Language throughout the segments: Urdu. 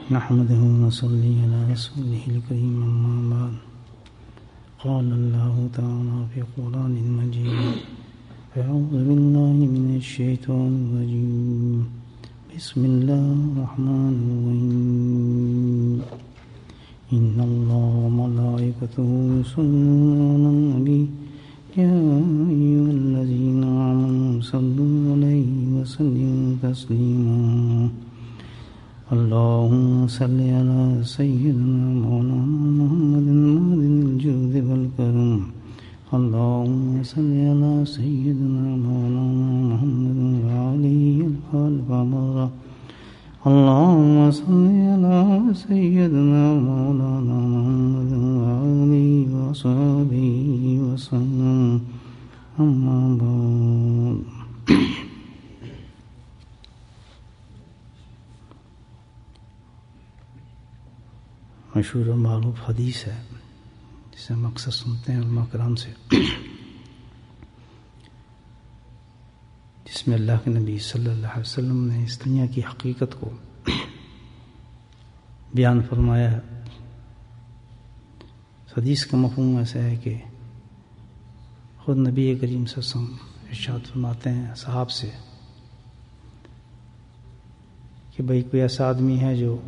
نحمده ونصلي على رسوله الكريم أما بعد قال الله تعالى في القرآن المجيد أعوذ بالله من الشيطان الرجيم بسم الله الرحمن الرحيم إن الله وملائكته يصلون على النبي يا أيها الذين آمنوا صلوا عليه وسلموا تسليما اللهم صل على سيدنا مولانا محمد المهدي الجود والكرم اللهم صل على سيدنا مولانا محمد وعليه الخلف مرة اللهم صل على سيدنا مولانا محمد وعليه وصحبه وسلم أما بعد مشہور و معروف حدیث ہے جسے ہم اکثر سنتے ہیں علماء کرام سے، جس میں اللہ کے نبی صلی اللہ علیہ وسلم نے اس دنیا کی حقیقت کو بیان فرمایا ہے۔ حدیث کا مفہوم ایسا ہے کہ خود نبی کریم صلی اللہ علیہ وسلم ارشاد فرماتے ہیں صحاب سے کہ بھئی کوئی ایسا آدمی ہے جو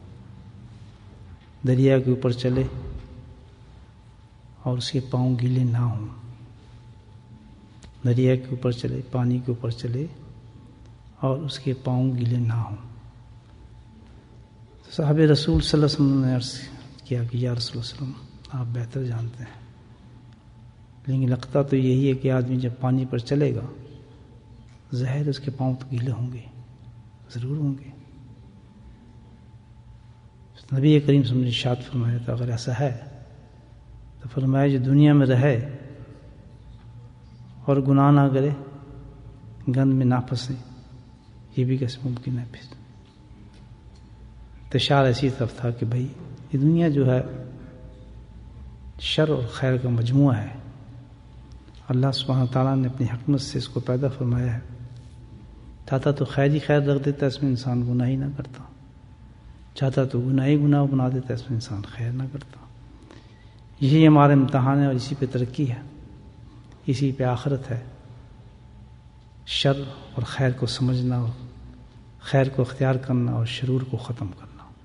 دریا کے اوپر چلے اور اس کے پاؤں گیلے نہ ہوں، دریا کے اوپر چلے، پانی کے اوپر چلے اور اس کے پاؤں گیلے نہ ہوں۔ صحابہ رسول صلی اللہ علیہ وسلم نے عرض کیا کہ یا رسول اللہ علیہ وسلم آپ بہتر جانتے ہیں، لیکن لگتا تو یہی ہے کہ آدمی جب پانی پر چلے گا ظاہر اس کے پاؤں تو گیلے ہوں گے، ضرور ہوں گے۔ نبی کریم صلی اللہ علیہ وسلم نے ارشاد فرمایا تھا اگر ایسا ہے تو فرمایا جو دنیا میں رہے اور گناہ نہ کرے، گند میں نہ پھنسے، یہ بھی کیسے ممکن ہے؟ پھر اشارہ اسی طرف تھا کہ بھائی یہ دنیا جو ہے شر اور خیر کا مجموعہ ہے۔ اللہ سبحانہ تعالیٰ نے اپنی حکمت سے اس کو پیدا فرمایا ہے، چاہتا تو خیر ہی خیر رکھ دیتا، اس میں انسان گناہ ہی نہ کرتا، چاہتا تو گناہ ہی گناہ بنا دیتا، اس میں انسان خیر نہ کرتا۔ یہی ہمارا امتحان ہے اور اسی پہ ترقی ہے، اسی پہ آخرت ہے، شر اور خیر کو سمجھنا اور خیر کو اختیار کرنا اور شرور کو ختم کرنا۔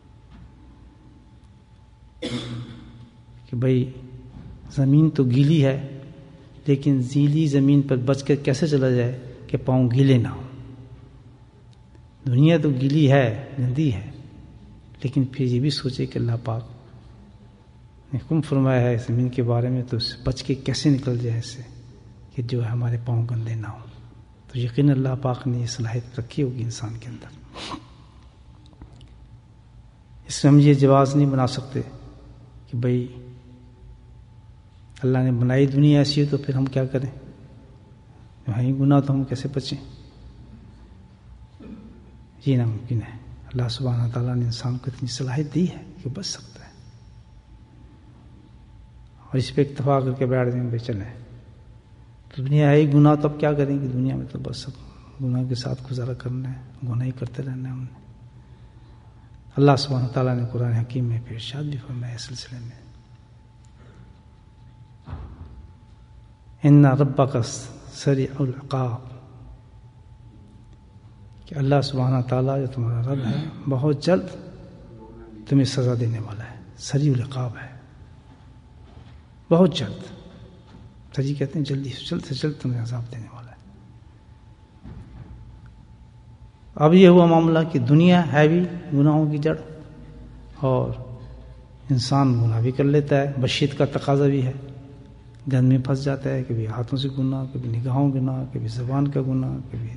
کہ بھئی زمین تو گیلی ہے لیکن زیلی زمین پر بچ کر کیسے چلا جائے کہ پاؤں گیلے نہ ہوں۔ دنیا تو گیلی ہے، گندی ہے، لیکن پھر یہ بھی سوچے کہ اللہ پاک نے حکم فرمایا ہے زمین کے بارے میں، تو اس سے بچ کے کیسے نکل جائے اس سے کہ جو ہے ہمارے پاؤں گندے نہ ہوں۔ تو یقین اللہ پاک نے یہ صلاحیت رکھی ہوگی انسان کے اندر۔ اس میں ہم یہ جواز نہیں بنا سکتے کہ بھئی اللہ نے بنائی دنیا ایسی ہو تو پھر ہم کیا کریں، وہیں گناہ تو ہم کیسے بچیں، یہ ناممکن ہے۔ اللہ سبحانہ تعالیٰ نے انسان کو اتنی صلاحیت دی ہے کہ بچ سکتا ہے، اور اس پہ اکتفا کر کے بیٹھ دیں بھائی چلیں تو دنیا ہے ہی گناہ، تو اب کیا کریں کہ دنیا میں تو بس سب گناہ کے ساتھ گزارا کرنا ہے، گناہ ہی کرتے رہنا ہے ہم نے۔ اللہ سبحانہ تعالیٰ نے قرآن حکیم میں پھر ارشاد بھی فرمایا اس سلسلے میں، ان ربک سریع العقاب، کہ اللہ سبحانہ تعالیٰ جو تمہارا رب ہے بہت جلد تمہیں سزا دینے والا ہے، سریع العقاب ہے، بہت جلد، سریع کہتے ہیں جلدی، جلد سے جلد تمہیں عذاب دینے والا ہے۔ اب یہ ہوا معاملہ کہ دنیا ہے بھی گناہوں کی جڑ، اور انسان گناہ بھی کر لیتا ہے، بشیت کا تقاضا بھی ہے، گند میں پھنس جاتا ہے، کبھی ہاتھوں سے گناہ، کبھی نگاہوں گناہ، کبھی زبان کا گناہ، کبھی۔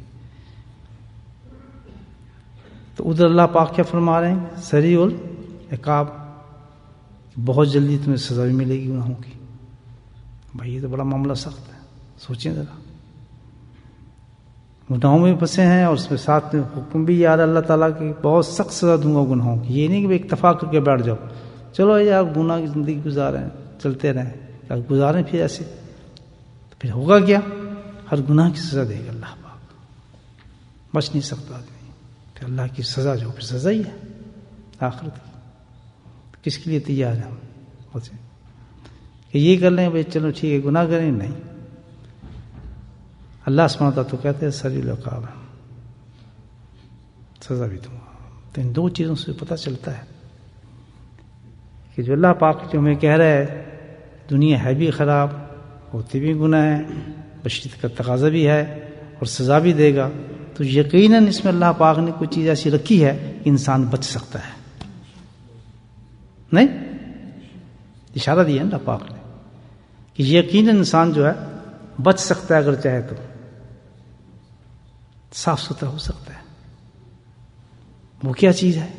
تو ادھر اللہ پاک کیا فرما رہے ہیں؟ سریع العقاب، بہت جلدی تمہیں سزا بھی ملے گی گناہوں کی۔ بھائی یہ تو بڑا معاملہ سخت ہے، سوچیں ذرا، گناہوں میں پھنسے ہیں اور اس میں ساتھ میں حکم بھی یار اللہ تعالیٰ کی بہت سخت سزا دوں گا گناہوں کی۔ یہ نہیں کہ اکتفا کر کے بیٹھ جاؤ، چلو یار گناہ کی زندگی گزاریں، چلتے رہیں، گزاریں پھر ایسے، تو پھر ہوگا کیا؟ ہر گناہ کی سزا دے گا اللہ پاک، بچ نہیں سکتا آدمی۔ کہ اللہ کی سزا جو پھر سزا ہی ہے، آخرت کس کے لیے تیار ہیں ہم کہ یہ کر لیں بھائی چلو ٹھیک ہے گناہ کریں؟ نہیں. اللہ سبحانہ وتعالیٰ تو کہتے ہیں سریع العقاب ہے، سزا بھی دوں گا. تو ان دو چیزوں سے پتہ چلتا ہے کہ جو اللہ پاک جو ہمیں کہہ رہا ہے دنیا ہے بھی خراب، ہوتی بھی گناہ ہے، بشریت کا تقاضا بھی ہے اور سزا بھی دے گا، تو یقیناً اس میں اللہ پاک نے کوئی چیز ایسی رکھی ہے کہ انسان بچ سکتا ہے. نہیں، اشارہ دیا اللہ پاک نے کہ یقیناً انسان جو ہے بچ سکتا ہے، اگر چاہے تو صاف ستھرا ہو سکتا ہے. وہ کیا چیز ہے؟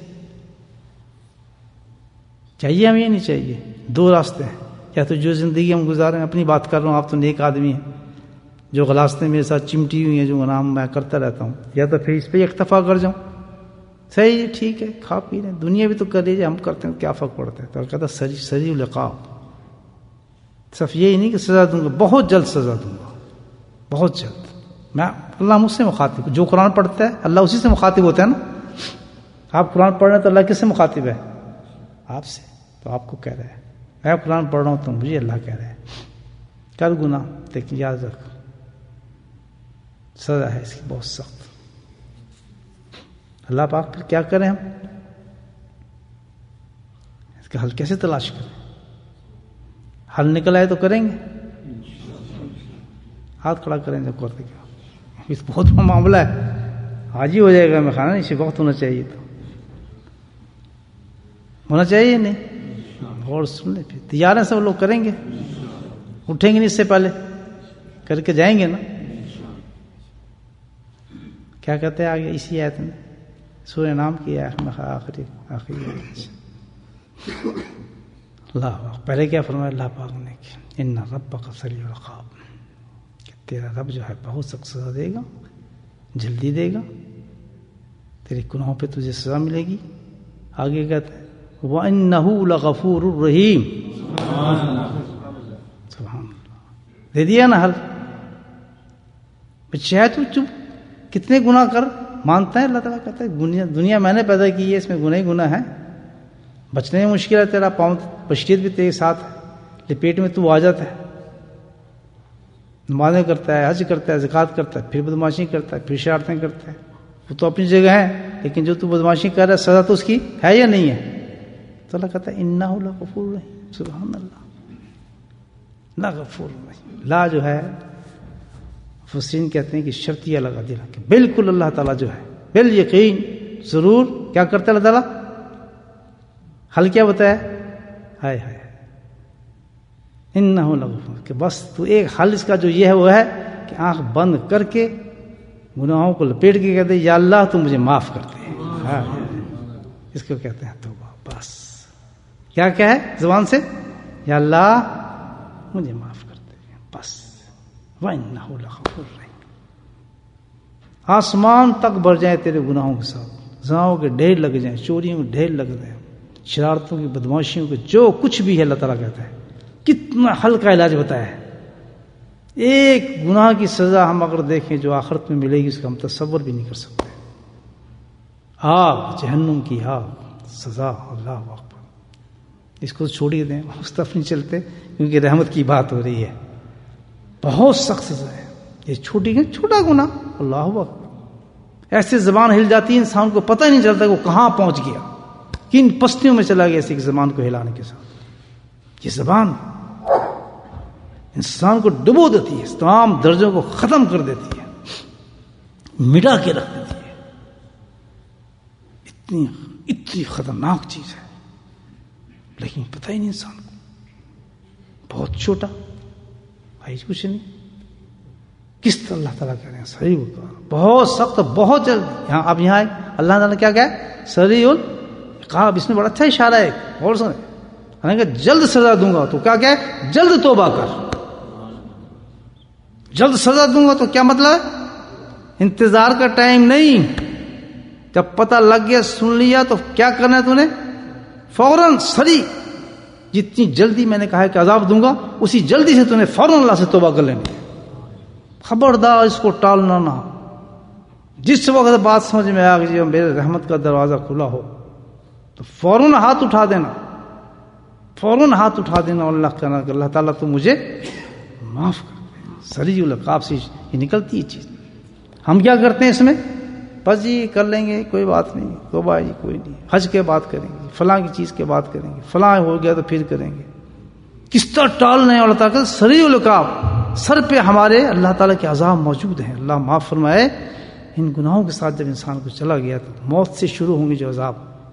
چاہیے ہمیں یا نہیں چاہیے؟ دو راستے ہیں. یا تو جو زندگی ہم گزاریں، اپنی بات کر رہا ہوں، آپ تو نیک آدمی ہیں، جو غلاستیں میرے ساتھ چمٹی ہوئی ہیں، جو گناہ میں کرتا رہتا ہوں، یا تو پھر اس پہ اکتفا کر جاؤں، صحیح ہے ٹھیک ہے کھا پی رہے ہیں، دنیا بھی تو کر لیجیے، ہم کرتے ہیں کیا فرق پڑتا ہے. تو کہتا سریع العقاب، صرف یہی نہیں کہ سزا دوں گا، بہت جلد سزا دوں گا، بہت جلد. میں اللہ مجھ سے مخاطب، جو قرآن پڑھتا ہے اللہ اسی سے مخاطب ہوتا ہے نا. آپ قرآن پڑھ رہے ہیں تو اللہ کس سے مخاطب ہے؟ آپ سے. تو آپ کو کہہ رہے ہیں میں قرآن پڑھ رہا ہوں تو مجھے اللہ کہہ رہے ہیں کر گناہ، لیکن یاد رکھ سزا ہے اس کی بہت سخت. اللہ پاک پھر کیا کریں ہم؟ اس کا حل کیسے تلاش کریں؟ حل نکل آئے تو کریں گے. ہاتھ کھڑا کریں جب کرتے کیا، اس بہت بڑا معاملہ ہے، آج ہی ہو جائے گا میں کھانا، اسی وقت ہونا چاہیے، تو ہونا چاہیے نہیں. اور سن لیں پھر تیار ہیں سب لوگ، کریں گے، اٹھیں گے نہیں اس سے پہلے، کر کے جائیں گے نا. کیا کہتے ہیں آگے اسی آیت میں، سورہ نام کی آخری اللہ پہلے کیا فرمایا اللہ پاک نے کہ ان ربک سریع العقاب، کہ تیرا رب جو ہے بہت سخت سزا دے گا، جلدی دے گا، تیرے گناہوں پہ تجھے سزا ملے گی. آگے کہتے ہیں وَإِنَّهُ لَغَفُورٌ رَحِيمٌ، سبحان اللہ، دے دیا نا حل. چاہے تو چپ کتنے گناہ کر، مانتا ہے اللہ تعالیٰ کہتا ہے دنیا میں نے پیدا کی ہے، اس میں گناہ ہی گناہ ہے، بچنے میں مشکل ہے، تیرا پاؤں بشریت بھی تیرے ساتھ ہے، لپیٹ میں تو آ جاتا ہے، نمازیں کرتا ہے، حج کرتا ہے، زکوٰۃ کرتا ہے، پھر بدماشی کرتا ہے، پھر شرارتیں کرتا ہے. وہ تو اپنی جگہ ہے، لیکن جو تو بدماشی کر رہا ہے سزا تو اس کی ہے یا نہیں ہے؟ تو اللہ کہتا ہے انہ لغفور رحیم، سبحان اللہ، لغفور رحیم. لا جو ہے مفسرین کہتے ہیں کہ شرطیہ لگا دیا کہ بالکل اللہ تعالیٰ جو ہے بال یقین ضرور کیا کرتا ہے اللہ تعالیٰ. حل کیا بتایا؟ ہائے ہائے انہ لغفور، کہ بس تو ایک حل اس کا جو یہ ہے وہ ہے کہ آنکھ بند کر کے گناہوں کو لپیٹ کے کہتے یا اللہ تو مجھے معاف کر دے. اس کو کہتے ہیں توبہ. بس کیا ہے زبان سے، یا اللہ مجھے معاف کر دے، بس. وَإِنَّهُ لَغَفُورٌ رَحِيمٌ. آسمان تک بھر جائے تیرے گناہوں کے ساتھ، زناؤں کے ڈھیر لگ جائیں، چوریوں کے ڈھیر لگ جائیں، شرارتوں کی، بدماشیوں کے، جو کچھ بھی ہے اللہ تعالیٰ کہتا ہے کتنا ہلکا علاج بتایا ہے. ایک گناہ کی سزا ہم اگر دیکھیں جو آخرت میں ملے گی اس کا ہم تصور بھی نہیں کر سکتے. آگ، جہنم کی آگ، سزا، اللہ اکبر. اس کو چھوڑی دیں، اس طرف نہیں چلتے کیونکہ رحمت کی بات ہو رہی ہے. بہت سخت سزا ہے یہ، چھوٹی ہے چھوٹا گناہ، اللہ اکبر. ایسے زبان ہل جاتی ہے انسان کو پتہ ہی نہیں چلتا کہ وہ کہاں پہنچ گیا، کن پستیوں میں چلا گیا ایسی زبان کو ہلانے کے ساتھ. یہ زبان انسان کو ڈبو دیتی ہے، تمام درجوں کو ختم کر دیتی ہے، مٹا کے رکھ دیتی ہے. اتنی خطرناک چیز ہے، لیکن پتہ ہی نہیں انسان کو. بہت چھوٹا بھائی، کچھ نہیں. کس طرح اللہ تعالیٰ کہہ رہے ہیں سریع العقاب، بہت سخت، بہت جلد. یہاں اب یہاں اللہ تعالیٰ نے کیا کہا؟ سریع العقاب. اس میں بڑا اچھا اشارہ ہے، اور سنیں کہ جلد سزا دوں گا. تو کیا ہے؟ جلد توبہ کر. جلد سزا دوں گا تو کیا مطلب ہے؟ انتظار کا ٹائم نہیں. جب پتہ لگ گیا، سن لیا، تو کیا کرنا ہے تو نے؟ فوراً سریع، جتنی جلدی میں نے کہا ہے کہ عذاب دوں گا اسی جلدی سے تو نے فوراً اللہ سے توبہ کر لینی. خبردار اس کو ٹالنا نہ. جس وقت بات سمجھ میں آ گئی میرے رحمت کا دروازہ کھلا ہو تو فوراً ہاتھ اٹھا دینا، فوراً ہاتھ اٹھا دینا اور اللہ کہنا کہ اللہ تعالیٰ تو مجھے معاف کر دے. سریع العقاب سے یہ نکلتی ہے چیز. ہم کیا کرتے ہیں اس میں؟ بس جی کر لیں گے، کوئی بات نہیں، توبہ جی کوئی نہیں، حج کے بات کریں گے، فلاں کی چیز کے بات کریں گے، فلاں ہو گیا تو پھر کریں گے. کس طرح ٹالنے ہیں. اللہ تعالیٰ سریع العقاب، سر پہ ہمارے اللہ تعالیٰ کے عذاب موجود ہیں. اللہ معاف فرمائے. ان گناہوں کے ساتھ جب انسان کو چلا گیا تو موت سے شروع ہوں گے جو عذاب،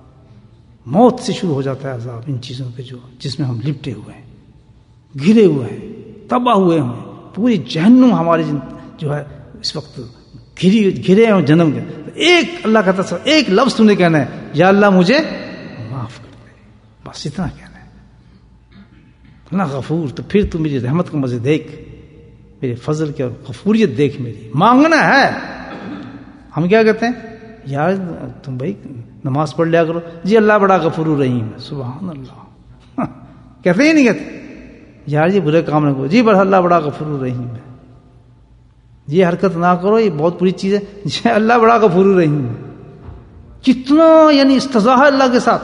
موت سے شروع ہو جاتا ہے عذاب ان چیزوں کے جو جس میں ہم لپٹے ہوئے ہیں، گھرے ہوئے ہیں، تباہ ہوئے ہیں. پوری جہنم ہماری جو ہے اس وقت گھرے ہیں جنم کے. ایک اللہ کا تصور، ایک لفظ تو نے کہنا ہے یا اللہ مجھے معاف کر دے، بس اتنا کہنا ہے. اللہ غفور، تو پھر تو میری رحمت کو مزے دیکھ، میرے فضل کی اور غفوریت دیکھ. میری مانگنا ہے. ہم کیا کہتے ہیں؟ یار تم بھائی نماز پڑھ لیا کرو. جی اللہ بڑا غفور الرحیم ہے. سبحان اللہ. کہتے ہی نہیں کہتے یار یہ برے کام نہ کرو. جی اللہ بڑا غفور الرحیم ہے. یہ حرکت نہ کرو، یہ بہت بری چیز ہے. جی اللہ بڑا غفور الرحیم ہے. کتنا یعنی استضاء ہے اللہ کے ساتھ.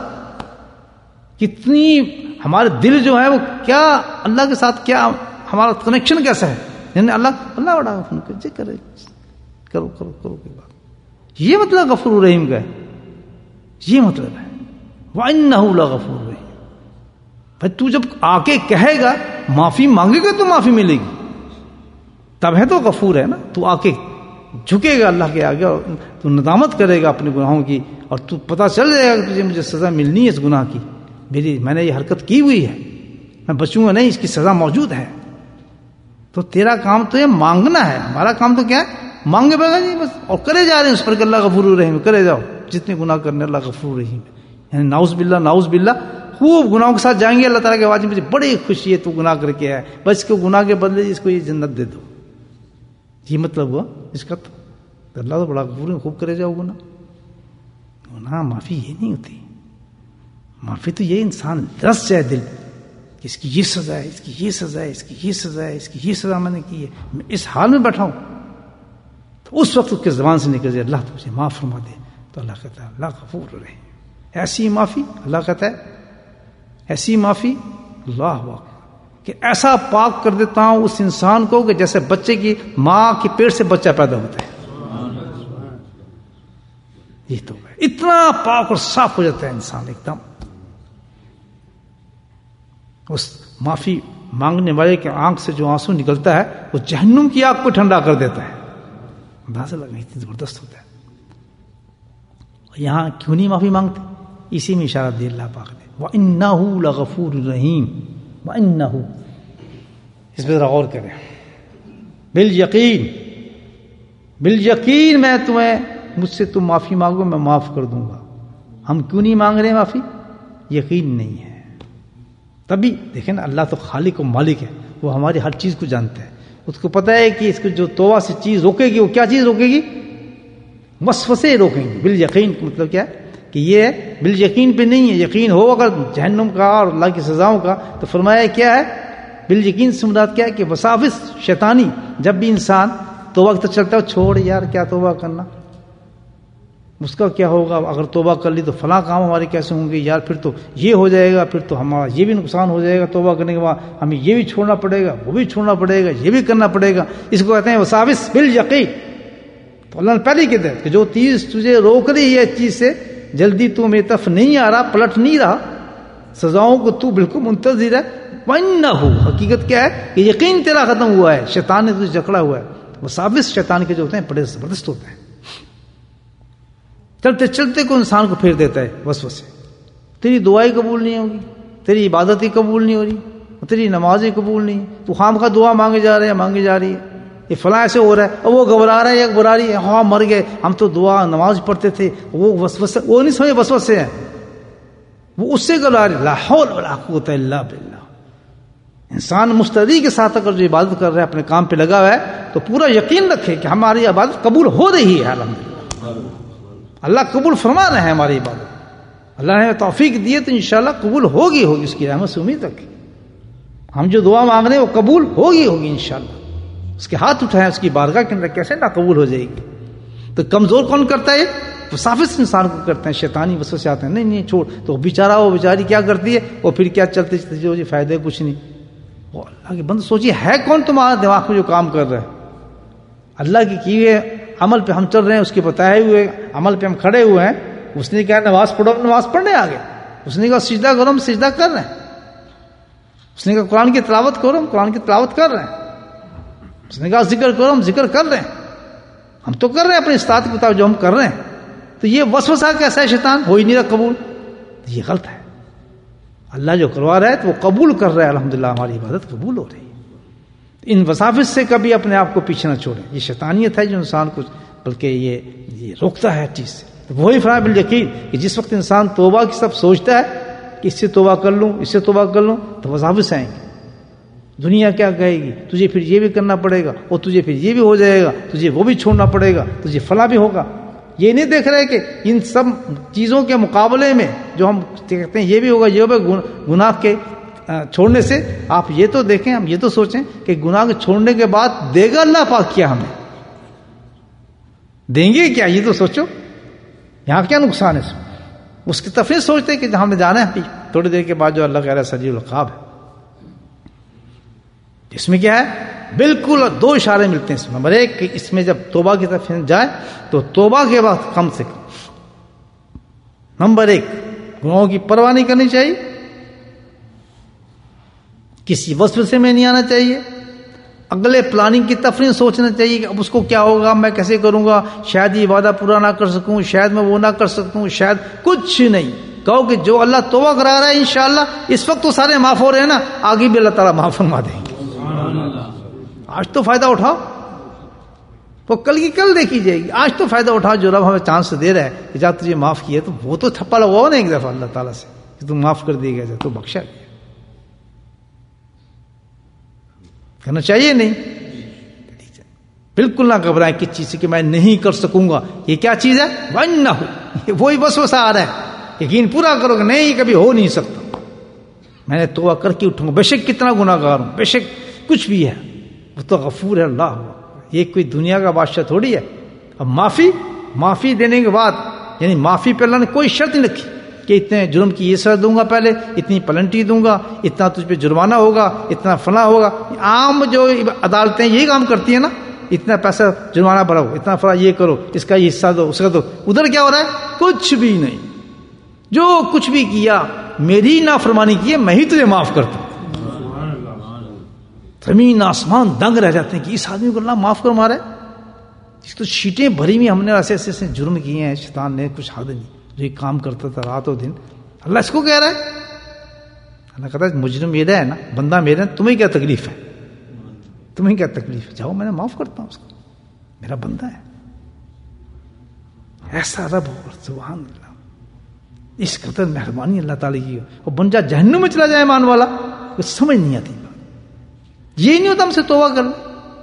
کتنی ہمارے دل جو ہے وہ کیا اللہ کے ساتھ کیا ہمارا کنیکشن کیسا ہے. یعنی اللہ بڑا غفور جی کرے کرو کرو کرو کی بات. یہ مطلب غفور الرحیم کا ہے. یہ مطلب ہے وَإِنَّهُ لَغَفُورٌ رَحِيمٌ. بھائی تو جب آ کے کہے گا، معافی مانگے گا تو معافی ملے گی، تب ہے تو غفور ہے نا. تو آ کے جھکے گا اللہ کے آگے اور تو ندامت کرے گا اپنے گناہوں کی، اور تو پتہ چل جائے گا کہ تجھے مجھے سزا ملنی ہے اس گناہ کی. میں نے یہ حرکت کی ہوئی ہے، میں بچوں گا نہیں، اس کی سزا موجود ہے. تو تیرا کام تو یہ مانگنا ہے. ہمارا کام تو کیا ہے؟ مانگے بغیر جی بس، اور کرے جا رہے ہیں اس پر کہ اللہ غفور الرحیم. کرے جاؤ جتنے گناہ کرنے اللہ غفور الرحیم. یعنی نعوذ باللہ نعوذ باللہ خوب گناہوں کے ساتھ جائیں گے. اللہ تعالیٰ کے آواز میں مجھے بڑی خوشی ہے تو گناہ کر کے آئے، بس اس کو گناہ کے بدلے اس کو یہ جنت دے دو. یہ مطلب ہوا اس کا. تو اللہ تو بڑا غفور ہے، خوب کرے جاؤ گناہ. معافی یہ نہیں ہوتی. معافی تو یہ انسان رس جائے دل کہ اس کی یہ سزا ہے، اس کی یہ سزا ہے، اس کی یہ سزا ہے، اس کی یہ سزا میں نے کی ہے، میں اس حال میں بیٹھا ہوں. تو اس وقت اس کے زبان سے نکل جائے اللہ تو مجھے معاف فرما دے. تو اللہ کہتا ہے اللہ غفور رہے. ایسی معافی اللہ کہتا ہے، ایسی معافی اللہ واقع کہ ایسا پاک کر دیتا ہوں اس انسان کو کہ جیسے بچے کی ماں کے پیٹ سے بچہ پیدا ہوتا ہے. یہ تو اتنا پاک اور صاف ہو جاتا ہے انسان ایک دم. اس معافی مانگنے والے کے آنکھ سے جو آنسو نکلتا ہے وہ جہنم کی آگ کو ٹھنڈا کر دیتا ہے. اندازہ لگا اتنی زبردست ہوتا ہے. یہاں کیوں نہیں معافی مانگتے؟ اسی میں اشارہ دے اللہ پاک نے وَإِنَّهُ لَغَفُورٌ رَحِيمٌ. وَإِنَّهُ اس پہ ذرا غور کریں. بالیقین میں تمہیں مجھ سے تم معافی مانگو میں معاف کر دوں گا. ہم کیوں نہیں مانگ رہے معافی؟ یقین نہیں ہے. تبھی دیکھیں نا اللہ تو خالق و مالک ہے، وہ ہماری ہر چیز کو جانتا ہے. اس کو پتہ ہے کہ اس کو جو توبہ سے چیز روکے گی وہ کیا چیز روکے گی؟ وسوسے روکیں گے. بالیقین کا مطلب کیا ہے کہ یہ بالیقین پہ نہیں ہے. یقین ہو اگر جہنم کا اور اللہ کی سزاؤں کا تو فرمایا کیا ہے بالیقین سے مراد کیا ہے کہ وساوس شیطانی. جب بھی انسان توبہ تک چلتا ہے چھوڑ یار کیا توبہ کرنا، اس کا کیا ہوگا اگر توبہ کر لی تو فلاں کام ہمارے کیسے ہوں گے یار، پھر تو یہ ہو جائے گا، پھر تو ہمارا یہ بھی نقصان ہو جائے گا، توبہ کرنے کے بعد ہمیں یہ بھی چھوڑنا پڑے گا، وہ بھی چھوڑنا پڑے گا، یہ بھی کرنا پڑے گا. اس کو کہتے ہیں وساوس بالیقین. تو اللہ نے پہلے کہتے ہیں کہ جو چیز تجھے روک رہی ہے اس چیز سے، جلدی تو میری طرف نہیں آ رہا، پلٹ نہیں رہا، سزاؤں کو تو بالکل منتظر ہے. وَإِنَّهُ حقیقت کیا ہے کہ یقین تیرا ختم ہوا ہے، شیطان نے تجھے جکڑا ہوا ہے. وساوس شیطان کے جو ہوتے ہیں بڑے زبردست ہوتے ہیں. چلتے چلتے کو انسان کو پھیر دیتا ہے وسوسے. تیری دعائیں قبول نہیں ہوگی، تیری عبادتیں قبول نہیں ہو رہی، تیری نمازیں قبول نہیں، تو خام خواہ دعا مانگے جا رہی ہے، یہ فلاں ایسے ہو رہا ہے، اور وہ گھبرا رہا ہے یا گھبرا رہی ہے، ہاں مر گئے ہم تو دعا نماز پڑھتے تھے. وہ وسوسے وہ نہیں سمجھے وسوسے ہیں، وہ اس سے گھبرا رہے. لا حول ولا قوت الا باللہ. انسان مستعدی کے ساتھ اگر جو عبادت کر رہا ہے اپنے کام پہ لگا ہوا ہے تو پورا یقین رکھے کہ ہماری عبادت قبول ہو رہی ہے. الحمدللہ اللہ قبول فرما رہے ہیں ہماری عبادت. اللہ نے توفیق دی ہے تو انشاءاللہ قبول ہوگی اس کی رحمت سے امید رکھیں. ہم جو دعا مانگ رہے ہیں وہ قبول ہوگی انشاءاللہ. اس کے ہاتھ اٹھائیں اس کی بارگاہ کے اندر، کیسے نہ قبول ہو جائے گی. تو کمزور کون کرتا ہے؟ وساوس انسان کو کرتے ہیں، شیطانی وسوسے آتے ہیں، نہیں چھوڑ، تو بیچارہ وہ بیچاری کیا کرتی ہے، وہ پھر کیا چلتے چلتے جو جی فائدہ کچھ نہیں. وہ اللہ کے بندے سوچیے ہے کون تمہارا دماغ میں جو کام کر رہا ہے؟ اللہ کے کیے عمل پہ ہم چل رہے ہیں، اس کے بتائے ہوئے عمل پہ ہم کھڑے ہوئے ہیں. اس نے کہا نماز پڑھو، نماز پڑھنے آگے. اس نے کہا سجدہ کرو، ہم سجدہ کر رہے ہیں. اس نے کہا قرآن کی تلاوت کرو، ہم قرآن کی تلاوت کر رہے ہیں. اس نے کہا ذکر کرو، ہم ذکر کر رہے ہیں. ہم تو کر رہے ہیں اپنے استاد کے مطابق جو ہم کر رہے ہیں. تو یہ وسوسہ کیسا ہے شیطان؟ ہو ہی نہیں رہا قبول. یہ غلط ہے. اللہ جو کروا رہا ہے تو وہ قبول کر رہا ہے، الحمدللہ ہماری عبادت قبول ہو رہی ہے. ان وساوس سے کبھی اپنے آپ کو پیچھے نہ چھوڑیں. یہ شیطانیت ہے جو انسان کو بلکہ یہ روکتا ہے چیز سے. تو وہی فرمایا بالیقین کہ جس وقت انسان توبہ کی سب سوچتا ہے کہ اس سے توبہ کر لوں، اس سے توبہ کر لوں، تو وساوس آئیں گے. دنیا کیا کہے گی، تجھے پھر یہ بھی کرنا پڑے گا، اور تجھے پھر یہ بھی ہو جائے گا، تجھے وہ بھی چھوڑنا پڑے گا، تجھے فلاں بھی ہوگا. یہ نہیں دیکھ رہے کہ ان سب چیزوں کے مقابلے میں جو ہم کہتے ہیں یہ بھی ہوگا، یہ بھی گناہ کے چھوڑنے سے آپ یہ تو دیکھیں، ہم یہ تو سوچیں کہ گناہ کے چھوڑنے کے بعد دے گا اللہ پاک کیا ہمیں؟ دیں گے کیا؟ یہ تو سوچو. یہاں کیا نقصان ہے اس کی تفریح سوچتے کہ ہم نے جانا ہے تھوڑی دیر کے بعد جو اللہ کہہ رہا ہے سجیل العقاب ہے. اس میں کیا ہے؟ بالکل دو اشارے ملتے ہیں اس میں. نمبر ایک کہ اس میں جب توبہ کی طرف جائے تو توبہ کے بعد کم سے کم نمبر ایک گناہوں کی پرواہ نہیں کرنی چاہیے، کسی وسوسے میں نہیں آنا چاہیے، اگلے پلاننگ کی تفریح سوچنا چاہیے کہ اب اس کو کیا ہوگا، میں کیسے کروں گا، شاید یہ وعدہ پورا نہ کر سکوں، شاید میں وہ نہ کر سکوں، شاید کچھ نہیں. کہو کہ جو اللہ توبہ کرا رہا ہے انشاءاللہ اس وقت تو سارے معاف ہو رہے ہیں نا، آگے بھی اللہ تعالیٰ معاف فرما دیں گے. آج تو فائدہ اٹھاؤ، وہ کل کی کل دیکھی جائے گی. آج تو فائدہ اٹھاؤ جو رب ہمیں چانس دے رہا ہے کہ جب تجھے معاف کیا تو وہ تو تھپا لگا ہوا نا ایک دفعہ اللہ تعالیٰ سے کہ تم معاف کر دیے گئے تو بخشا گیا. کرنا چاہیے نہیں؟ بالکل نہ گھبرائیں کس چیز سے کہ میں نہیں کر سکوں گا. یہ کیا چیز ہے؟ ون نہ ہو، وہی وسوسہ آ رہا ہے. یقین پورا کرو کہ نہیں کبھی ہو نہیں سکتا، میں نے توبہ کر کے اٹھوں گا، بے شک کتنا گناہ گار ہوں، بے شک کچھ بھی ہے، وہ تو غفور ہے اللہ. یہ کوئی دنیا کا بادشاہ تھوڑی ہے. اب معافی دینے کے بعد یعنی معافی پہ اللہ نے کوئی شرط نہیں رکھی کہ اتنے جرم کی یہ سزا دوں گا، پہلے اتنی پلنٹی دوں گا، اتنا تجھ پہ جرمانہ ہوگا، اتنا فلاں ہوگا. عام جو عدالتیں یہی کام کرتی ہیں نا، اتنا پیسہ جرمانہ بھرو، اتنا فلاں یہ کرو، اس کا یہ حصہ دو، اس کا دو. ادھر کیا ہو رہا ہے؟ کچھ بھی نہیں. جو کچھ بھی کیا میری نافرمانی کی ہے میں ہی تجھے معاف کرتا ہوں. زمین آسمان دنگ رہ جاتے ہیں کہ اس آدمی کو اللہ معاف کر مارا ہے، اس تو شیٹیں بھری ہوئی، ہم نے ایسے ایسے جرم کیے ہیں، شیطان نے کچھ حد نہیں جو یہ کام کرتا تھا رات و دن. اللہ اس کو کہہ رہا ہے، اللہ کہتا ہے مجرم میرا ہے نا، بندہ میرا ہے، تمہیں کیا تکلیف ہے، تمہیں کیا تکلیف ہے، جاؤ میں نے معاف کرتا ہوں اس کو، میرا بندہ ہے. ایسا رب ہو، سبحان اللہ. اس قدر مہربانی اللہ تعالیٰ کی. اور بن جا جہنم میں چلا جائے ایمان والا، کچھ سمجھ نہیں آتی. یہ نہیں ہوتا ہم سے توبہ کر لیں،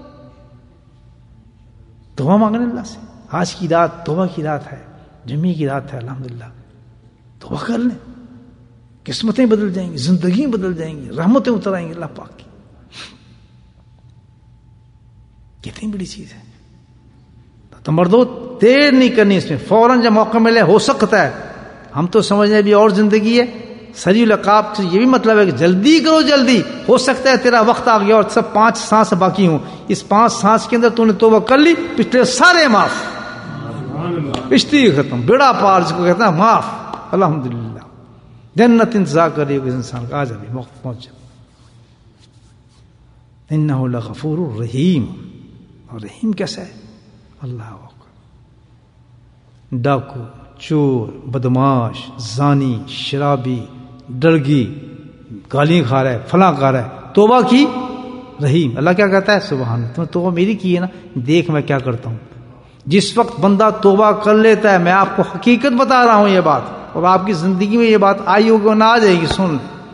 توبہ مانگنے اللہ سے. آج کی رات توبہ کی رات ہے، جمعے کی رات ہے، الحمدللہ توبہ کر لیں. قسمتیں بدل جائیں گی، زندگی بدل جائیں گی، رحمتیں اتر آئیں گی اللہ پاک کی. کتنی بڑی چیز ہے. تو مردوں دیر نہیں کرنی اس میں، فوراً جب موقع ملے. ہو سکتا ہے ہم تو سمجھیں ابھی اور زندگی ہے، سری العقاب سے یہ بھی مطلب ہے کہ جلدی کرو، جلدی. ہو سکتا ہے تیرا وقت آ گیا اور سب 5 سانس باقی ہوں، اس 5 سانس کے اندر تو نے توبہ کر لی، پچھلے سارے معاف، پشتی ختم، بیڑا پار جس کو کہتے ہیں معاف. الحمدللہ جنت انتظار کر رہی ہوگی انسان کا. آج ابھی وقت پہنچ جائے. انہ لغفور رحیم. اور رحیم کیسا ہے؟ اللہ ڈاکو، چور، بدماش، زانی، شرابی، ڈرگی، گالیاں کھا رہا ہے، فلاں کھا رہا ہے، توبہ کی. رحیم اللہ کیا کہتا ہے؟ سبحان اللہ، تم نے توبہ میری کی ہے نا، دیکھ میں کیا کرتا ہوں. جس وقت بندہ توبہ کر لیتا ہے، میں آپ کو حقیقت بتا رہا ہوں یہ بات، اور آپ کی زندگی میں یہ بات آئی ہوگی نہ آ جائے گی، سن.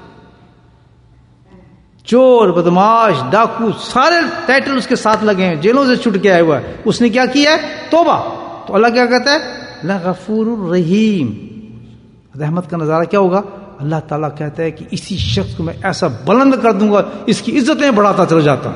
چور، بدماش، ڈاکو، سارے ٹائٹل اس کے ساتھ لگے ہیں، جیلوں سے چھٹ کے آیا ہوا ہے. اس نے کیا کیا ہے؟ توبہ. تو اللہ کیا کہتا ہے؟ لغفور الرحیم. رحمت کا نظارہ کیا ہوگا؟ اللہ تعالیٰ کہتا ہے کہ اسی شخص کو میں ایسا بلند کر دوں گا، اس کی عزتیں بڑھاتا چلا جاتا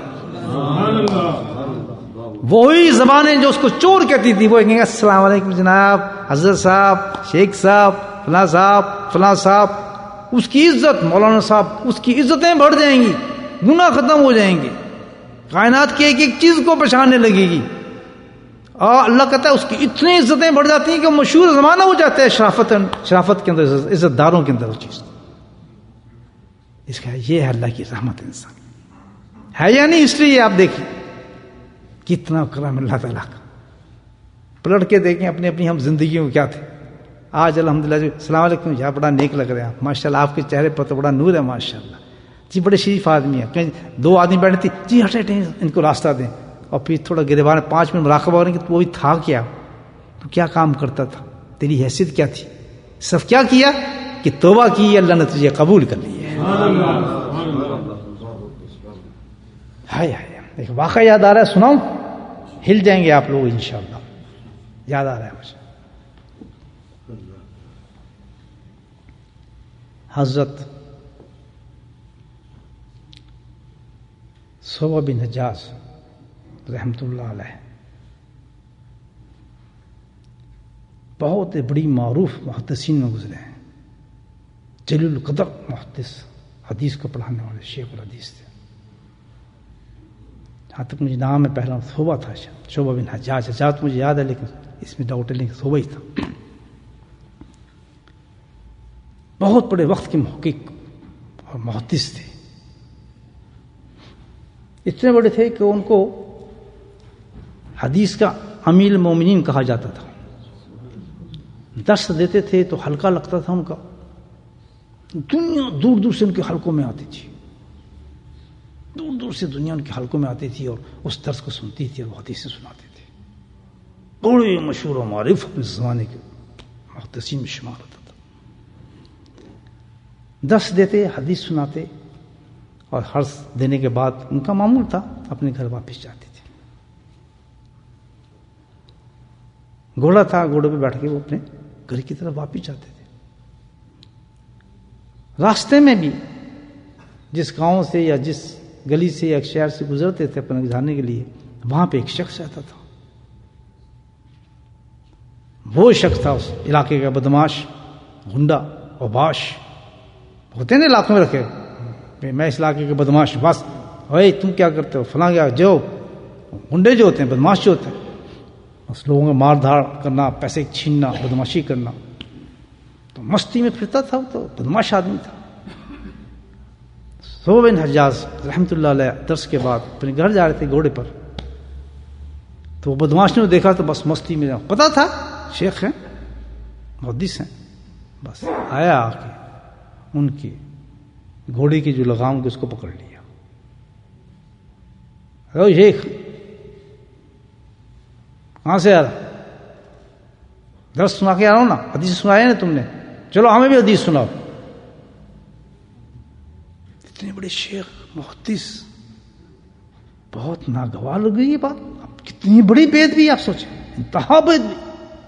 ہوں. وہی زبانیں جو اس کو چور کہتی تھی وہ کہیں گے السلام علیکم جناب، حضرت صاحب، شیخ صاحب، فلاں صاحب، فلاں صاحب، اس کی عزت، مولانا صاحب، اس کی عزتیں بڑھ جائیں گی، گناہ ختم ہو جائیں گے، کائنات کی ایک ایک چیز کو پہچاننے لگے گی. اور اللہ کہتا ہے اس کی اتنی عزتیں بڑھ جاتی ہیں کہ مشہور زمانہ ہو جاتا ہے شرافت کے اندر، عزت داروں کے اندر وہ چیز. اس کا یہ ہے اللہ کی رحمت انسان ہے یا نہیں. اس لیے آپ دیکھیں کتنا کرم اللہ تعالیٰ کا. پلٹ کے دیکھیں اپنی اپنی ہم زندگیوں میں کیا تھے. آج الحمدللہ جو السلام علیکم، یہاں بڑا نیک لگ رہے ہیں آپ، ماشاء اللہ آپ کے چہرے پر تو بڑا نور ہے ماشاء اللہ جی، بڑے شریف آدمی ہیں. کہیں دو آدمی بیٹھے تھے جی ہٹے ہٹے ان کو راستہ دیں، اور پھر تھوڑا گریبان 5 منٹ مراقبہ ہو رہے کہ تو وہ بھی تھا کیا، تو کیا کام کرتا تھا، تیری حیثیت کیا تھی، صرف کیا کیا کہ توبہ کی، اللہ نے تجھے قبول کر لی ہے. ہائے ہائے، ایک واقعہ یاد آ رہا ہے، سناؤں؟ ہل جائیں گے آپ لوگ انشاءاللہ. یاد آ رہا ہے مجھے، حضرت صوبہ بن حجاج رحمت اللہ علیہ بہت بڑی معروف محدثین میں گزرے ہیں، جلیل القدر محدث، حدیث کو پڑھانے والے شیخ الحدیث تھے. جہاں تک مجھے نام میں پہلا صوبہ تھا، شعبہ بن حجاج. حجاج مجھے یاد ہے لیکن اس میں ڈاؤٹ ہے، لیکن صوبہ ہی تھا. بہت بڑے وقت کے محقق اور محدث تھے. اتنے بڑے تھے کہ ان کو حدیث کا امیر المومنین کہا جاتا تھا. درس دیتے تھے تو حلقہ لگتا تھا ان کا، دنیا دور دور سے ان کے حلقوں میں آتی تھی، دور دور سے دنیا ان کے حلقوں میں آتی تھی اور اس درس کو سنتی تھی اور حدیثیں سناتے تھے. بڑے مشہور و معروف اپنے زمانے کے محدثین میں شمار ہوتا تھا. درس دیتے، حدیث سناتے، اور حرص دینے کے بعد ان کا معمول تھا اپنے گھر واپس جاتے تھے. گھوڑا تھا، گھوڑے پہ بیٹھ کے وہ اپنے گھر کی طرف واپس جاتے تھے. راستے میں بھی جس گاؤں سے یا جس گلی سے یا شہر سے گزرتے تھے اپنے جانے کے لیے، وہاں پہ ایک شخص رہتا تھا. وہ شخص تھا اس علاقے کا بدماش، غنڈہ اور باش ہوتے ہیں نا علاقوں میں رکھے، میں اس علاقے کے بدماش، بس اوے تم کیا کرتے ہو فلاں، کیا جو غنڈے جو ہوتے ہیں، بدماش جو ہوتے ہیں، اس لوگوں کا مار دھاڑ کرنا، پیسے چھیننا، بدماشی کرنا. تو مستی میں پھرتا تھا، تو بدماش آدمی تھا. صوبہ بن حجاج رحمت اللہ علیہ درس کے بعد اپنے گھر جا رہے تھے گھوڑے پر، تو وہ بدماش نے دیکھا تو بس مستی میں پتا تھا شیخ ہیں، محدث ہیں، بس آیا آ کے ان کی گھوڑے کی جو لگام اس کو پکڑ لیا. او شیخ کہاں سے آ رہا؟ درس سنا کے آ رہا ہوں نا، حدیث سنایا نا تم نے، چلو ہمیں بھی حدیث سناؤ. اتنے بڑے شیخ محدث، بہت ناگوار لگ گئی یہ بات. اب کتنی بڑی بید بھی آپ سوچیں، انتہا بید بھی.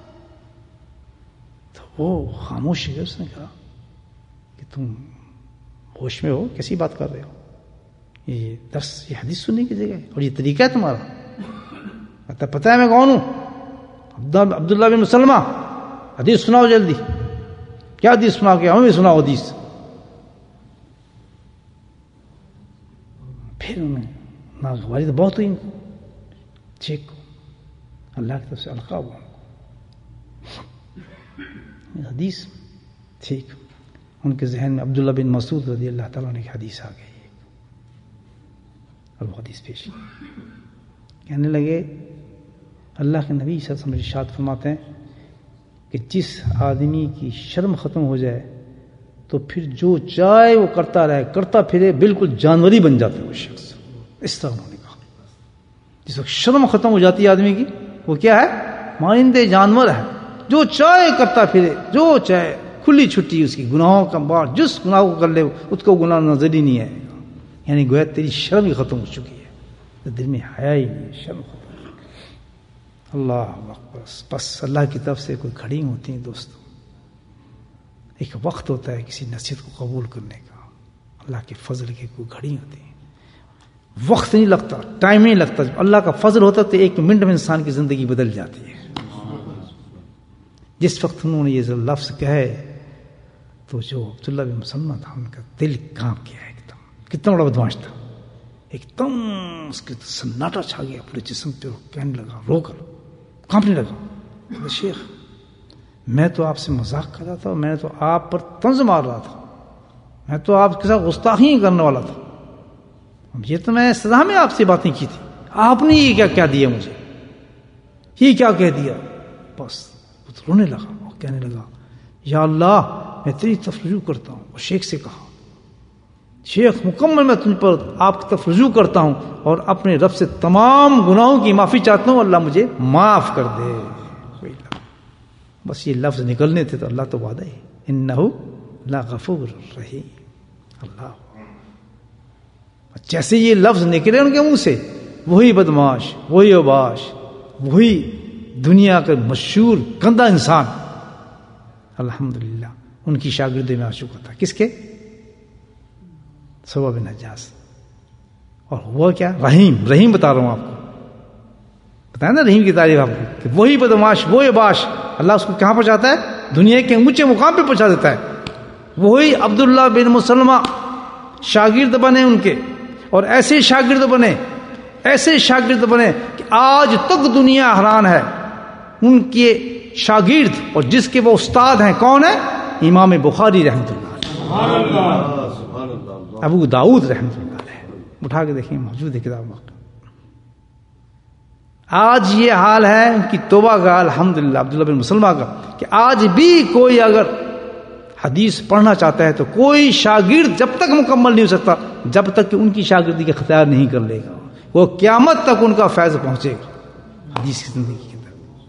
تو وہ خاموش ہے، اس نے کہا کہ تم ہوش میں ہو، کیسی بات کر رہے ہو؟ یہ درس، یہ حدیث سننے کی جگہ ہے اور یہ طریقہ ہے تمہارا؟ پتہ ہے میں کون ہوں؟ عبداللہ بن مسلمہ. حدیث سناؤ جلدی. کیا حدیث سنا کے؟ ہمیں بھی سناؤ حدیث. پھر انہیں ناگواری تو بہت ہوئی ان کو، ٹھیک کو اللہ کی طرف سے القا ہوا حدیث. ٹھیک، ان کے ذہن میں عبداللہ بن مسعود رضی اللہ تعالیٰ نے حدیث آ گئی اور وہ حدیث پیش کی. کہنے لگے اللہ کے نبی صلی اللہ علیہ وسلم ارشاد فرماتے ہیں کہ جس آدمی کی شرم ختم ہو جائے تو پھر جو چاہے وہ کرتا رہے، کرتا پھرے، بالکل جانوری بن جاتا ہے وہ شخص. اس طرح انہوں نے کہا جس وقت شرم ختم ہو جاتی ہے آدمی کی، وہ کیا ہے؟ مانندے جانور ہے، جو چاہے کرتا پھرے، جو چاہے، کھلی چھٹی اس کی، گناہوں کا بار جس گناہ کو کر لے اس کو گناہ نظر ہی نہیں ہے. یعنی گویا تیری شرم ہی ختم ہو چکی ہے، تو دل میں حیا ہی نہیں، شرم ختم. اللہ اکبر. بس اللہ کی طرف سے کوئی کھڑی ہوتی ہیں دوستو، ایک وقت ہوتا ہے کسی نصیحت کو قبول کرنے کا، اللہ کے فضل کی کوئی گھڑی ہوتی ہے، وقت نہیں لگتا، ٹائم نہیں لگتا. جب اللہ کا فضل ہوتا تو 1 منٹ میں انسان کی زندگی بدل جاتی ہے. جس وقت انہوں نے یہ لفظ کہے تو جو عبداللہ بن مسلمہ تھا ان کا دل کانپ گیا ایک دم. کتنا بڑا بدماش تھا, ایک دم اس کے سناٹا چھا گیا پورے جسم پہ. کہنے لگا, رو کر کانپنے لگا, شیخ میں تو آپ سے مذاق کر رہا تھا, میں تو آپ پر طنز مار رہا تھا, میں تو آپ کے ساتھ گستاخی کرنے والا تھا, یہ تو میں سزا میں آپ سے باتیں کی تھی, آپ نے یہ کیا دیا مجھے, یہ کیا کہہ دیا. بس وہ تو رونے لگا اور کہنے لگا, یا اللہ میں تیری طرف رجوع کرتا ہوں. اور شیخ سے کہا, شیخ مکمل میں تجھ پر آپ کی طرف رجوع کرتا ہوں اور اپنے رب سے تمام گناہوں کی معافی چاہتا ہوں, اللہ مجھے معاف کر دے. بس یہ لفظ نکلنے تھے تو اللہ تو وعدہ ہے, انہو لغفور رحیم. اللہ جیسے یہ لفظ نکلے ان کے منہ سے, وہی بدماش, وہی اوباش, وہی دنیا کا مشہور گندا انسان الحمدللہ ان کی شاگردی میں آ چکا تھا. کس کے؟ صبا بن حجاز. اور ہوا کیا؟ رحیم بتا رہا ہوں آپ کو, بتائیں نا رحیم کی تعریف آپ کو, کہ وہی بدماش, وہی اوباش, اللہ اس کو کہاں پہنچاتا ہے؟ دنیا کے اونچے مقام پہ پہنچا دیتا ہے. وہی عبداللہ بن مسلمہ شاگرد بنے ان کے, اور ایسے شاگرد بنے کہ آج تک دنیا حیران ہے ان کے شاگرد, اور جس کے وہ استاد ہیں کون ہے؟ امام بخاری رحمۃ اللہ علیہ, ابو داؤد رحمۃ اللہ علیہ. اٹھا کے دیکھیں, موجود ہے کتاب میں. آج یہ حال ہے ان کی توبہ کا الحمدللہ عبداللہ بن مسلمہ کا, کہ آج بھی کوئی اگر حدیث پڑھنا چاہتا ہے تو کوئی شاگرد جب تک مکمل نہیں ہو سکتا جب تک کہ ان کی شاگردی کا اختیار نہیں کر لے گا. وہ قیامت تک ان کا فیض پہنچے گا حدیث کی زندگی کے اندر.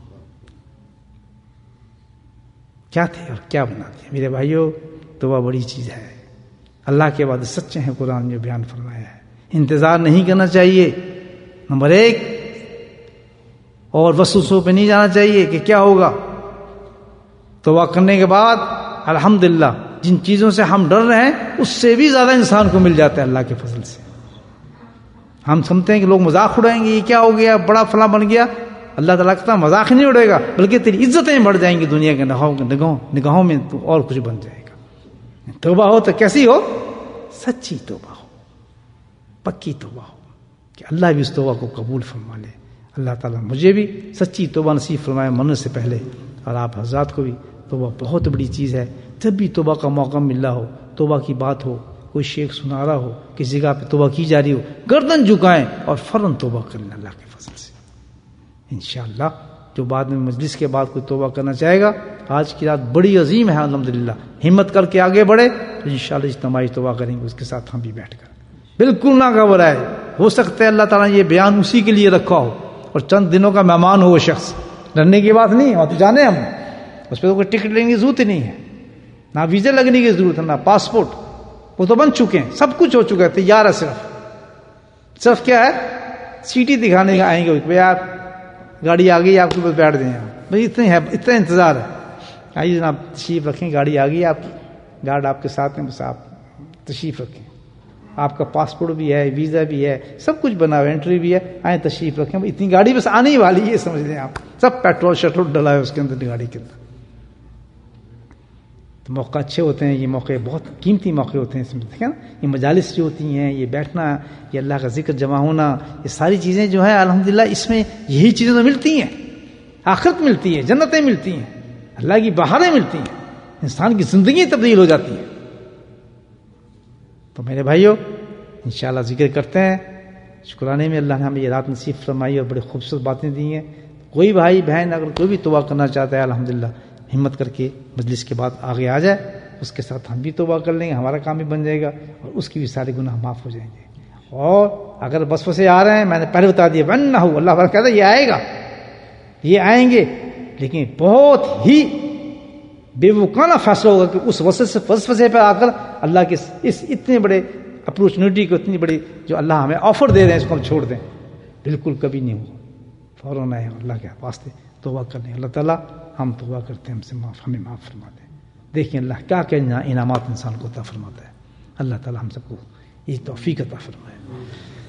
کیا تھے اور کیا بناتے ہیں میرے بھائیوں. توبہ بڑی چیز ہے, اللہ کے وعدے سچے ہیں, قرآن میں بیان فرمایا ہے. انتظار نہیں کرنا چاہیے نمبر 1, اور وسوسوں پہ نہیں جانا چاہیے کہ کیا ہوگا. توبہ کرنے کے بعد الحمدللہ جن چیزوں سے ہم ڈر رہے ہیں اس سے بھی زیادہ انسان کو مل جاتا ہے اللہ کے فضل سے. ہم سمجھتے ہیں کہ لوگ مذاق اڑائیں گے, یہ کیا ہو گیا, بڑا فلاں بن گیا. اللہ تعالیٰ کہتا ہے مذاق نہیں اڑے گا, بلکہ تیری عزتیں بڑھ جائیں گی دنیا کے نگاہوں میں, تو اور کچھ بن جائے گا. توبہ ہو تو کیسی ہو؟ سچی توبہ ہو, پکی توبہ ہو, کہ اللہ بھی اس توبہ کو قبول فرما لے. اللہ تعالیٰ مجھے بھی سچی توبہ نصیب فرمائے مرنے سے پہلے, اور آپ حضرات کو بھی. توبہ بہت بڑی چیز ہے. جب بھی توبہ کا موقع مل رہا ہو, توبہ کی بات ہو, کوئی شیخ سنا رہا ہو, کسی جگہ پہ توبہ کی جا رہی ہو, گردن جھکائیں اور فوراً توبہ کریں اللہ کے فضل سے. انشاءاللہ جو بعد میں مجلس کے بعد کوئی توبہ کرنا چاہے گا, آج کی رات بڑی عظیم ہے الحمدللہ, ہمت کر کے آگے بڑھے, انشاءاللہ اجتماعی توبہ کریں گے اس کے ساتھ ہم بھی بیٹھ کر. بالکل نہ گھبرائے, ہو سکتا ہے اللہ تعالیٰ نے یہ بیان اسی کے لیے رکھا ہو اور چند دنوں کا مہمان ہو وہ شخص. ڈرنے کی بات نہیں, اور تو جانے ہم اس پہ تو کوئی ٹکٹ لینے کی ضرورت ہی نہیں ہے, نہ ویزے لگنے کی ضرورت ہے, نہ پاسپورٹ, وہ تو بن چکے ہیں, سب کچھ ہو چکا ہے, تیار ہے. صرف کیا ہے, سیٹی دکھانے کا آئیں گے کہ یار گاڑی آ گئی, آپ کے پاس بیٹھ دیں. بھائی اتنا انتظار ہے. آئیے جناب تشریف رکھیں, گاڑی آ گئی آپ کی, گارڈ آپ کے ساتھ ہیں, بس آپ تشریف رکھیں. آپ کا پاسپورٹ بھی ہے, ویزا بھی ہے, سب کچھ بنا ہوا, انٹری بھی ہے, آئیں تشریف رکھیں. اتنی گاڑی بس آنے ہی والی ہے, سمجھ لیں آپ. سب پیٹرول شیٹرول ڈلا ہے اس کے اندر, گاڑی کے اندر. تو موقع اچھے ہوتے ہیں, یہ موقع بہت قیمتی موقع ہوتے ہیں. دیکھیں نا, یہ مجالس جو ہوتی ہیں, یہ بیٹھنا, یہ اللہ کا ذکر جمع ہونا, یہ ساری چیزیں جو ہیں الحمدللہ اس میں یہی چیزیں تو ملتی ہیں. آخرت ملتی ہے, جنتیں ملتی ہیں, اللہ کی بہاریں ملتی ہیں, انسان کی زندگی تبدیل ہو جاتی ہے. تو میرے بھائیوں انشاءاللہ ذکر کرتے ہیں. شکرانے میں اللہ نے ہمیں یہ رات نصیب فرمائی اور بڑی خوبصورت باتیں دی ہیں. کوئی بھائی بہن اگر کوئی بھی توبہ کرنا چاہتا ہے الحمدللہ ہمت کر کے مجلس کے بعد آگے آ جائے, اس کے ساتھ ہم بھی توبہ کر لیں گے, ہمارا کام بھی بن جائے گا اور اس کی بھی سارے گناہ معاف ہو جائیں گے. اور اگر وسوسے آ رہے ہیں, میں نے پہلے بتا دیا, ون نہ ہو, اللہ تعالیٰ کہتا ہے یہ آئے گا, یہ آئیں گے, لیکن بہت ہی بے وقوفانہ فیصلہ ہوگا کہ اس وسوسے پہ آ کر اللہ کے اس اتنے بڑے اپرچونٹی کو, اتنی بڑی جو اللہ ہمیں آفر دے رہے ہیں, اس کو ہم چھوڑ دیں. بالکل کبھی نہیں ہوگا. فوراً آئے اللہ کے واسطے توبہ کرنے. اللہ تعالیٰ ہم توبہ کرتے ہیں, ہم سے ہمیں معاف فرما دیں. دیکھیں اللہ کیا کیا انعامات انسان کو عطا فرماتا ہے. اللہ تعالیٰ ہم سب کو یہ توفیق عطا فرمائے.